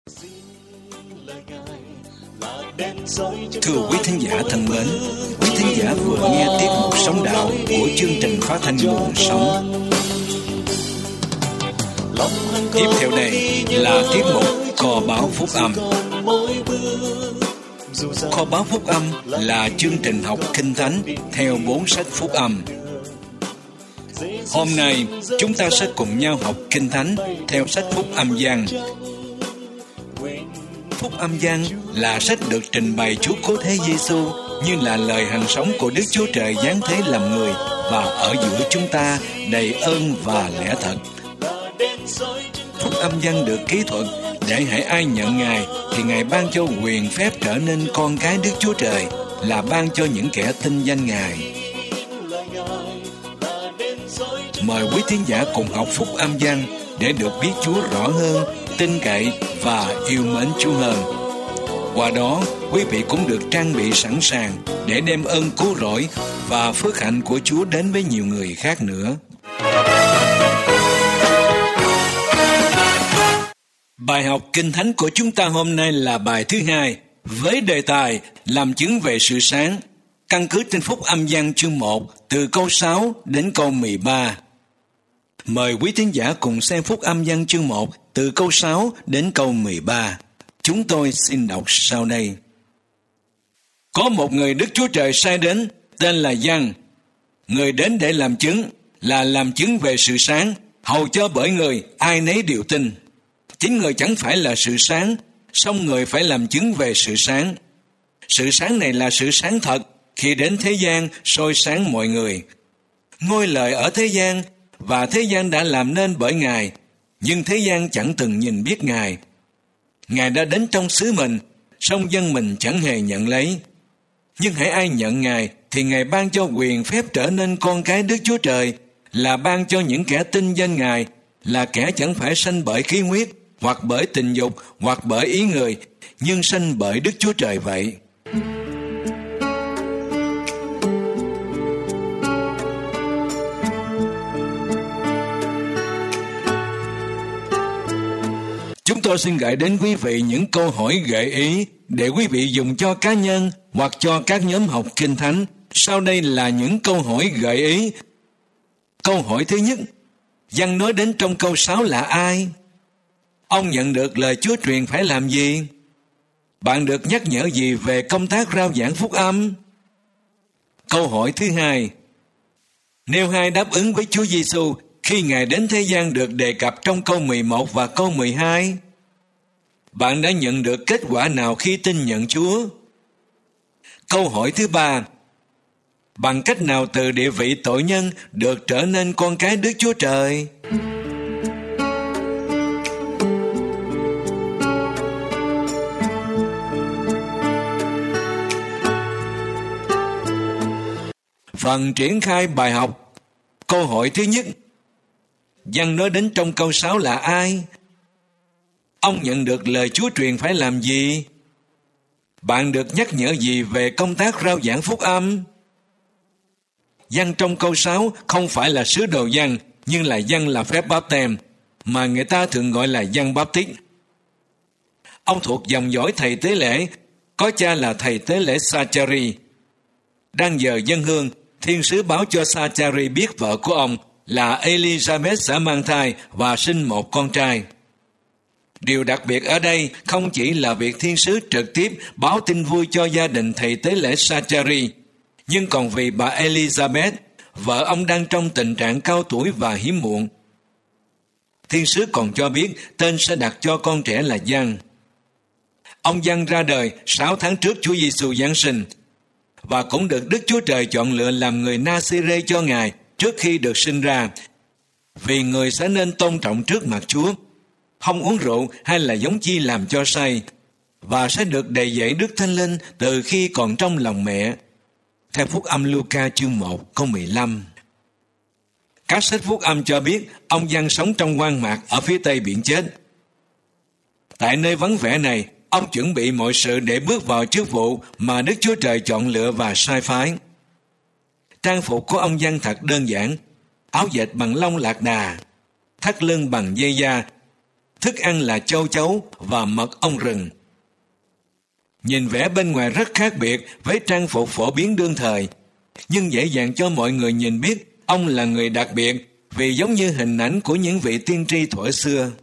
Thưa quý thính giả thân mến, quý thính giả vừa nghe tiết mục Sống Đạo của chương trình phát thanh Nguồn Sống. Tiếp theo đây là tiết mục Kho Báu Phúc Âm. Kho Báu Phúc Âm là chương trình học Kinh Thánh theo 4 sách Phúc Âm. Hôm nay chúng ta sẽ cùng nhau học Kinh Thánh theo sách Phúc Âm Giăng. Phúc Âm Giăng là sách được trình bày Chúa Cứu Thế Giêsu như là lời hằng sống của Đức Chúa Trời giáng thế làm người và ở giữa chúng ta đầy ơn và lẽ thật. Phúc Âm Giăng được kỹ thuật để hễ ai nhận Ngài thì Ngài ban cho quyền phép trở nên con cái Đức Chúa Trời, là ban cho những kẻ tin danh Ngài. Mời quý thính giả cùng học Phúc Âm Giăng để được biết Chúa rõ hơn, tin cậy và yêu mến Chúa hơn. Qua đó, quý vị cũng được trang bị sẵn sàng để đem ơn cứu rỗi và phước hạnh của Chúa đến với nhiều người khác nữa. Bài học Kinh Thánh của chúng ta hôm nay là bài thứ 2 với đề tài làm chứng về sự sáng, căn cứ trên Phúc Âm Giăng chương 1 từ câu 6 đến câu 13. Mời quý thính giả cùng xem Phúc Âm Giăng chương 1 từ câu 6 đến câu 13. Chúng tôi xin đọc sau đây. Có một người Đức Chúa Trời sai đến, tên là Giăng. Người đến để làm chứng, là làm chứng về sự sáng, hầu cho bởi người ai nấy đều tin. Chính người chẳng phải là sự sáng, song người phải làm chứng về sự sáng. Sự sáng này là sự sáng thật, khi đến thế gian soi sáng mọi người. Ngôi lời ở thế gian, và thế gian đã làm nên bởi Ngài, nhưng thế gian chẳng từng nhìn biết Ngài. Ngài đã đến trong xứ mình, song dân mình chẳng hề nhận lấy. Nhưng hễ ai nhận Ngài, thì Ngài ban cho quyền phép trở nên con cái Đức Chúa Trời, là ban cho những kẻ tin danh Ngài, là kẻ chẳng phải sanh bởi khí huyết, hoặc bởi tình dục, hoặc bởi ý người, nhưng sanh bởi Đức Chúa Trời vậy. Chúng tôi xin gửi đến quý vị những câu hỏi gợi ý để quý vị dùng cho cá nhân hoặc cho các nhóm học Kinh Thánh. Sau đây là những câu hỏi gợi ý. Câu hỏi thứ nhất, Giăng nói đến trong câu 6 là ai? Ông nhận được lời Chúa truyền phải làm gì? Bạn được nhắc nhở gì về công tác rao giảng phúc âm? Câu hỏi thứ hai, nếu hai đáp ứng với Chúa Giêsu khi Ngài đến thế gian được đề cập trong câu 11 và câu 12, bạn đã nhận được kết quả nào khi tin nhận Chúa? Câu hỏi thứ ba, bằng cách nào từ địa vị tội nhân được trở nên con cái Đức Chúa Trời? Phần triển khai bài học. Câu hỏi thứ nhất, Giăng nói đến trong câu 6 là ai? Ông nhận được lời Chúa truyền phải làm gì? Bạn được nhắc nhở gì về công tác rao giảng phúc âm? Giăng trong câu 6 không phải là sứ đồ Giăng, nhưng là Giăng là phép báp têm, mà người ta thường gọi là Giăng Báp Tít. Ông thuộc dòng dõi thầy tế lễ, có cha là thầy tế lễ Sa-cha-ri. Đang giờ dâng hương, thiên sứ báo cho Sa-cha-ri biết vợ của ông là Elizabeth sẽ mang thai và sinh một con trai. Điều đặc biệt ở đây không chỉ là việc thiên sứ trực tiếp báo tin vui cho gia đình thầy tế lễ Sa-cha-ri, nhưng còn vì bà Elizabeth, vợ ông đang trong tình trạng cao tuổi và hiếm muộn. Thiên sứ còn cho biết tên sẽ đặt cho con trẻ là Giăng. Ông Giăng ra đời 6 tháng trước Chúa Giêsu Giáng sinh, và cũng được Đức Chúa Trời chọn lựa làm người Na-si-rê cho Ngài trước khi được sinh ra, vì người sẽ nên tôn trọng trước mặt Chúa, không uống rượu hay là giống chi làm cho say, và sẽ được đầy dẫy Đức Thánh Linh từ khi còn trong lòng mẹ. Theo Phúc Âm Luca chương 1 câu 15. Các sách Phúc Âm cho biết ông Giăng sống trong hoang mạc ở phía tây biển chết. Tại nơi vắng vẻ này, ông chuẩn bị mọi sự để bước vào chức vụ mà Đức Chúa Trời chọn lựa và sai phái. Trang phục của ông Giăng thật đơn giản, áo dệt bằng lông lạc đà, thắt lưng bằng dây da, thức ăn là châu chấu và mật ong rừng. Nhìn vẻ bên ngoài rất khác biệt với trang phục phổ biến đương thời, nhưng dễ dàng cho mọi người nhìn biết ông là người đặc biệt vì giống như hình ảnh của những vị tiên tri thuở xưa.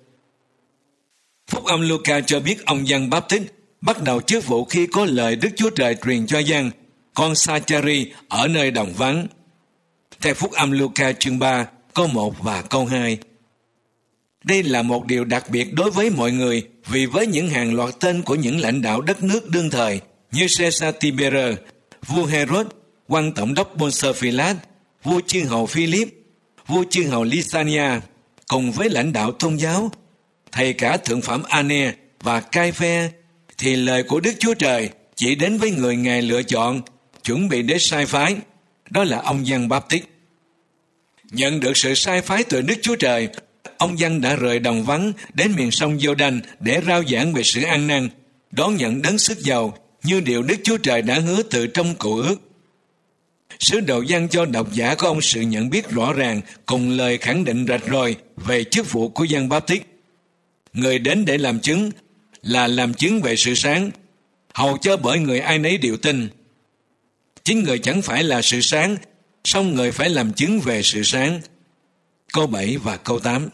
Phúc âm Luca cho biết ông Giăng Báp-tít bắt đầu chức vụ khi có lời Đức Chúa Trời truyền cho Giăng, con Sa-cha-ri ở nơi đồng vắng. Theo Phúc âm Luca chương 3, câu 1 và câu 2. Đây là một điều đặc biệt đối với mọi người vì với những hàng loạt tên của những lãnh đạo đất nước đương thời như Caesar Tiberio, vua Herod, quan tổng đốc Pontius Pilate, vua chư hầu Philip, vua chư hầu Lysania, cùng với lãnh đạo tôn giáo, thầy cả thượng phẩm Anne và Cai-phe, thì lời của Đức Chúa Trời chỉ đến với người Ngài lựa chọn, chuẩn bị để sai phái, đó là ông Giăng Báp-tít. Nhận được sự sai phái từ Đức Chúa Trời, ông Giăng đã rời đồng vắng đến miền sông Giô-đanh để rao giảng về sự ăn năn, đón nhận đấng sức giàu như điều Đức Chúa Trời đã hứa từ trong Cựu Ước. Sứ đồ Giăng cho độc giả của ông sự nhận biết rõ ràng cùng lời khẳng định rạch ròi về chức vụ của Giăng Báp-tít. Người đến để làm chứng là làm chứng về sự sáng, hầu cho bởi người ai nấy đều tin. Chính người chẳng phải là sự sáng, song người phải làm chứng về sự sáng. Câu 7 và câu 8.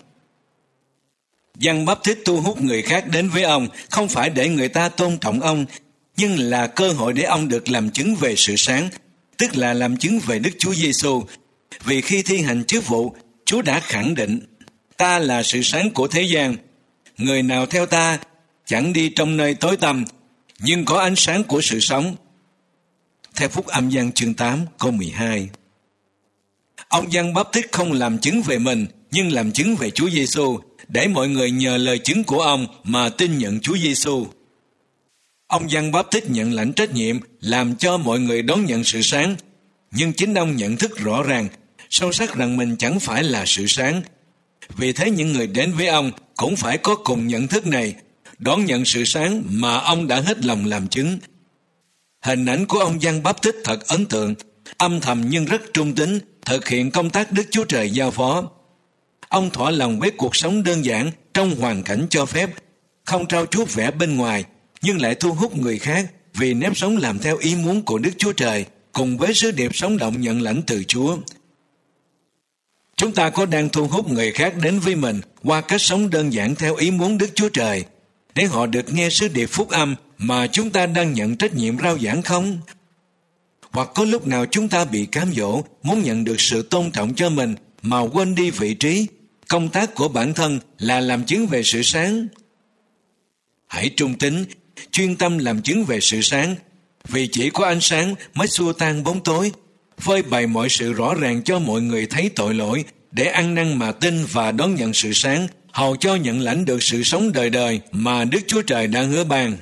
Giăng Báp-tít thu hút người khác đến với ông không phải để người ta tôn trọng ông, nhưng là cơ hội để ông được làm chứng về sự sáng, tức là làm chứng về Đức Chúa Giêsu. Vì khi thi hành chức vụ, Chúa đã khẳng định: ta là sự sáng của thế gian. Người nào theo ta chẳng đi trong nơi tối tăm, nhưng có ánh sáng của sự sống. Theo Phúc âm Giăng chương 8 câu 12. Ông Giăng Báp-tít không làm chứng về mình, nhưng làm chứng về Chúa Giêsu, để mọi người nhờ lời chứng của ông mà tin nhận Chúa Giêsu. Ông Giăng Báp-tít nhận lãnh trách nhiệm làm cho mọi người đón nhận sự sáng, nhưng chính ông nhận thức rõ ràng, sâu sắc rằng mình chẳng phải là sự sáng. Vì thế những người đến với ông cũng phải có cùng nhận thức này, đón nhận sự sáng mà ông đã hết lòng làm chứng. Hình ảnh của ông Giăng Báp-tít thật ấn tượng, âm thầm nhưng rất trung tín, thực hiện công tác Đức Chúa Trời giao phó. Ông thỏa lòng với cuộc sống đơn giản trong hoàn cảnh cho phép, không trao chuốt vẻ bên ngoài, nhưng lại thu hút người khác vì nếp sống làm theo ý muốn của Đức Chúa Trời, cùng với sứ điệp sống động nhận lãnh từ Chúa. Chúng ta có đang thu hút người khác đến với mình qua cách sống đơn giản theo ý muốn Đức Chúa Trời, để họ được nghe sứ điệp phúc âm mà chúng ta đang nhận trách nhiệm rao giảng không? Hoặc có lúc nào chúng ta bị cám dỗ, muốn nhận được sự tôn trọng cho mình mà quên đi vị trí, công tác của bản thân là làm chứng về sự sáng? Hãy trung tín, chuyên tâm làm chứng về sự sáng, vì chỉ có ánh sáng mới xua tan bóng tối, phơi bày mọi sự rõ ràng cho mọi người thấy tội lỗi, để ăn năn mà tin và đón nhận sự sáng, hầu cho nhận lãnh được sự sống đời đời mà Đức Chúa Trời đã hứa ban.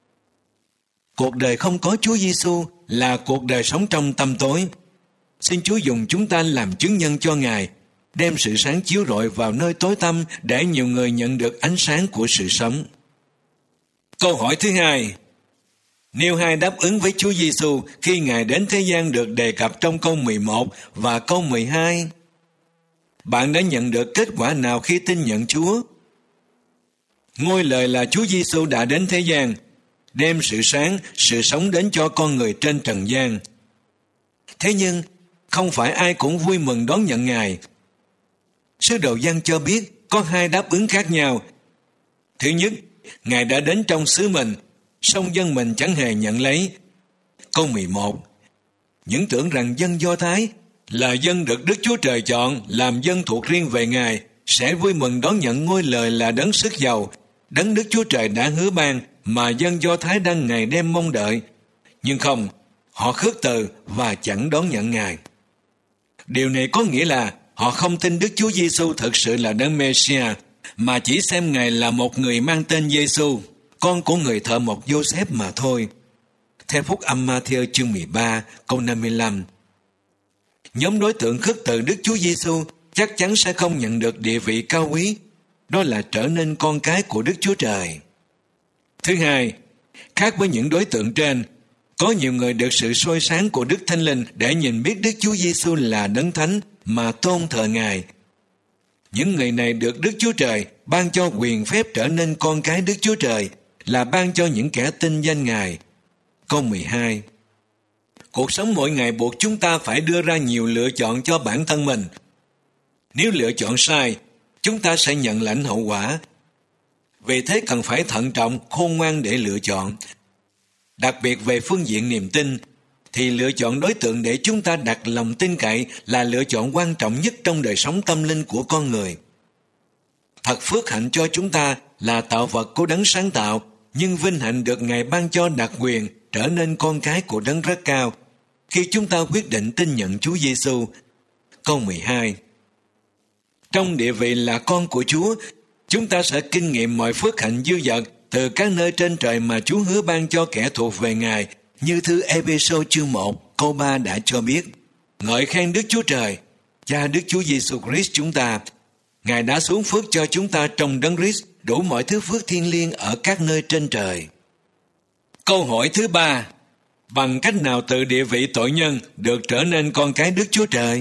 Cuộc đời không có Chúa Giêsu là cuộc đời sống trong tăm tối. Xin Chúa dùng chúng ta làm chứng nhân cho Ngài, đem sự sáng chiếu rọi vào nơi tối tăm để nhiều người nhận được ánh sáng của sự sống. Câu hỏi thứ hai. Nêu hai đáp ứng với Chúa Giêsu khi Ngài đến thế gian được đề cập trong câu 11 và câu 12. Bạn đã nhận được kết quả nào khi tin nhận Chúa? Ngôi lời là Chúa Giêsu đã đến thế gian, đem sự sáng, sự sống đến cho con người trên trần gian. Thế nhưng, không phải ai cũng vui mừng đón nhận Ngài. Sứ đồ Giăng cho biết có hai đáp ứng khác nhau. Thứ nhất, Ngài đã đến trong xứ mình, song dân mình chẳng hề nhận lấy. Câu 11. Những tưởng rằng dân Do Thái là dân được Đức Chúa Trời chọn làm dân thuộc riêng về Ngài sẽ vui mừng đón nhận ngôi lời là đấng sức giàu, đấng Đức Chúa Trời đã hứa ban mà dân Do Thái đang ngày đêm mong đợi. Nhưng không, họ khước từ và chẳng đón nhận Ngài. Điều này có nghĩa là họ không tin Đức Chúa Giêsu thực sự là đấng Mê-si-a, mà chỉ xem Ngài là một người mang tên Giêsu, con của người thợ mộc Giô-xép mà thôi. Theo Phúc âm Ma-thi-ơ chương 13, câu 55. Nhóm đối tượng khước từ Đức Chúa Giêsu chắc chắn sẽ không nhận được địa vị cao quý, đó là trở nên con cái của Đức Chúa Trời. Thứ hai, khác với những đối tượng trên, có nhiều người được sự soi sáng của Đức Thánh Linh để nhìn biết Đức Chúa Giêsu là đấng thánh mà tôn thờ Ngài. Những người này được Đức Chúa Trời ban cho quyền phép trở nên con cái Đức Chúa Trời là ban cho những kẻ tin danh Ngài. Câu 12. Cuộc sống mỗi ngày buộc chúng ta phải đưa ra nhiều lựa chọn cho bản thân mình. Nếu lựa chọn sai, chúng ta sẽ nhận lãnh hậu quả. Vì thế cần phải thận trọng, khôn ngoan để lựa chọn. Đặc biệt về phương diện niềm tin, thì lựa chọn đối tượng để chúng ta đặt lòng tin cậy là lựa chọn quan trọng nhất trong đời sống tâm linh của con người. Thật phước hạnh cho chúng ta là tạo vật của Đấng sáng tạo, nhưng vinh hạnh được Ngài ban cho đặc quyền trở nên con cái của Đấng rất cao khi chúng ta quyết định tin nhận Chúa Giêsu. Câu 12. Trong địa vị là con của Chúa, chúng ta sẽ kinh nghiệm mọi phước hạnh dư dật từ các nơi trên trời mà Chúa hứa ban cho kẻ thuộc về Ngài, như thư Ê-phê-sô chương 1 câu 3 đã cho biết. Ngợi khen Đức Chúa Trời, Cha Đức Chúa Giêsu Christ chúng ta. Ngài đã xuống phước cho chúng ta trong Đấng Christ đủ mọi thứ phước thiêng liêng ở các nơi trên trời. Câu hỏi thứ 3. Bằng cách nào từ địa vị tội nhân được trở nên con cái Đức Chúa Trời?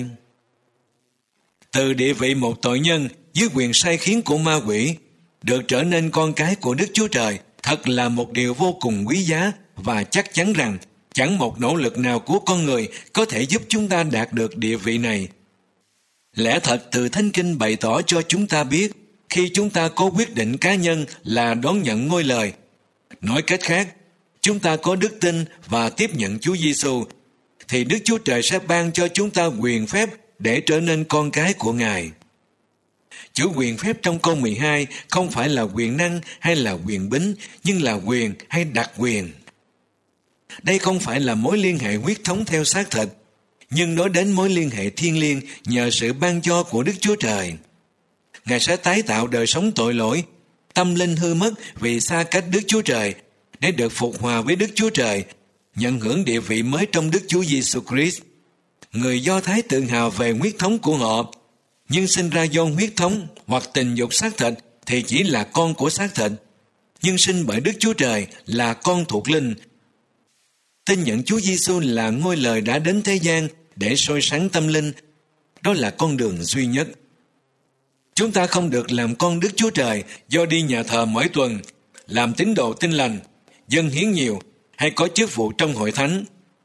Từ địa vị một tội nhân dưới quyền sai khiến của ma quỷ được trở nên con cái của Đức Chúa Trời thật là một điều vô cùng quý giá, và chắc chắn rằng chẳng một nỗ lực nào của con người có thể giúp chúng ta đạt được địa vị này. Lẽ thật từ Thánh Kinh bày tỏ cho chúng ta biết, khi chúng ta có quyết định cá nhân là đón nhận ngôi lời. Nói cách khác, chúng ta có đức tin và tiếp nhận Chúa Giêsu, thì Đức Chúa Trời sẽ ban cho chúng ta quyền phép để trở nên con cái của Ngài. Chữ quyền phép trong câu 12 không phải là quyền năng hay là quyền bính, nhưng là quyền hay đặc quyền. Đây không phải là mối liên hệ huyết thống theo xác thịt, nhưng nói đến mối liên hệ thiêng liêng nhờ sự ban cho của Đức Chúa Trời. Ngài sẽ tái tạo đời sống tội lỗi, tâm linh hư mất vì xa cách Đức Chúa Trời, để được phục hòa với Đức Chúa Trời, nhận hưởng địa vị mới trong Đức Chúa Giêsu Christ. Người Do Thái tự hào về huyết thống của họ, nhưng sinh ra do huyết thống hoặc tình dục xác thịt thì chỉ là con của xác thịt, nhưng sinh bởi Đức Chúa Trời là con thuộc linh. Tin nhận Chúa Giêsu là ngôi lời đã đến thế gian để soi sáng tâm linh. Đó là con đường duy nhất. Chúng ta không được làm con Đức Chúa Trời do đi nhà thờ mỗi tuần, làm tín đồ tin lành, dâng hiến nhiều hay có chức vụ trong hội thánh.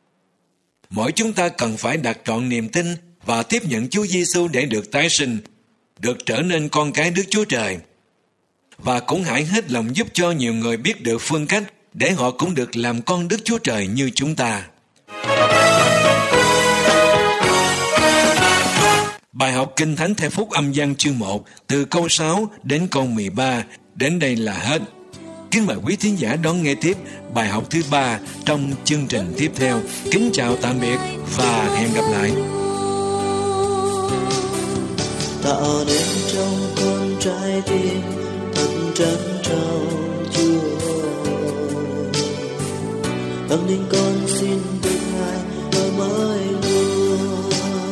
Mỗi chúng ta cần phải đặt trọn niềm tin và tiếp nhận Chúa Giêsu để được tái sinh, được trở nên con cái Đức Chúa Trời. Và cũng hãy hết lòng giúp cho nhiều người biết được phương cách để họ cũng được làm con Đức Chúa Trời như chúng ta. Bài học Kinh Thánh theo Phúc Âm Giăng chương 1 từ câu 6 đến câu 13 đến đây là hết. Kính mời quý thính giả đón nghe tiếp bài học thứ 3 trong chương trình tiếp theo. Kính chào tạm biệt và hẹn gặp lại. Tạo nên trong con trái tim thật trân trọng Chúa, tâm linh con xin được Ngài đổi mới luôn.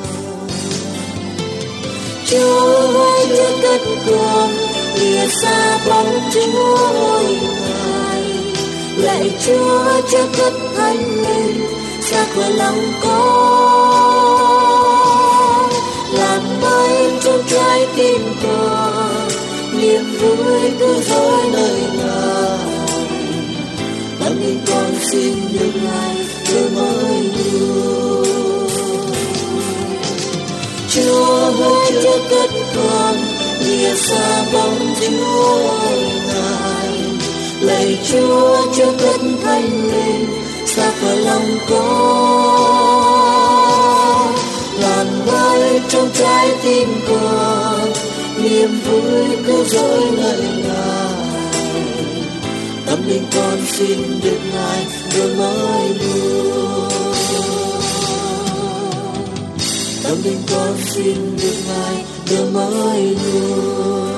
Chúa chưa cất con lìa xa bóng Chúa ôi Ngài, lạy Chúa chưa cất Thánh Linh xa khỏi lòng con, làm mới trong trái tim con niềm vui cứ dối nơi Ngài. Tâm linh con xin được Ngài đổi mới luôn. Chúa hỡi chưa cất con lìa xa bóng Chúa ôi Ngài, lạy Chúa chưa cất Thánh Linh xa khỏi lòng con, làm mới trong trái tim con niềm vui cứ dối nơi Ngài. Tâm linh con xin được Ngài đổi mới luôn. Tâm linh con xin được Ngài đổi mới luôn.